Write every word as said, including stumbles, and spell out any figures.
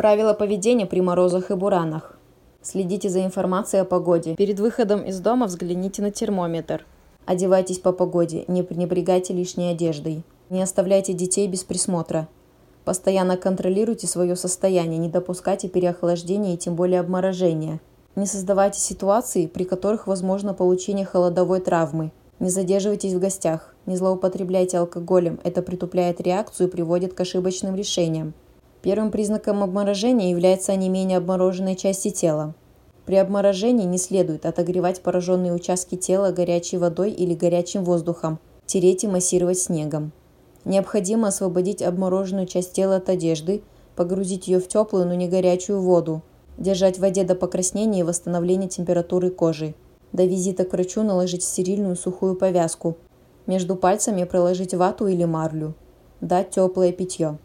Правила поведения при морозах и буранах. Следите за информацией о погоде. Перед выходом из дома взгляните на термометр. Одевайтесь по погоде, не пренебрегайте лишней одеждой. Не оставляйте детей без присмотра. Постоянно контролируйте свое состояние, не допускайте переохлаждения и тем более обморожения. Не создавайте ситуации, при которых возможно получение холодовой травмы. Не задерживайтесь в гостях. Не злоупотребляйте алкоголем, это притупляет реакцию и приводит к ошибочным решениям. Первым признаком обморожения является онемение обмороженной части тела. При обморожении не следует отогревать пораженные участки тела горячей водой или горячим воздухом, тереть и массировать снегом. Необходимо освободить обмороженную часть тела от одежды, погрузить ее в теплую, но не горячую воду, держать в воде до покраснения и восстановления температуры кожи. До визита к врачу наложить стерильную сухую повязку. Между пальцами проложить вату или марлю. Дать теплое питье.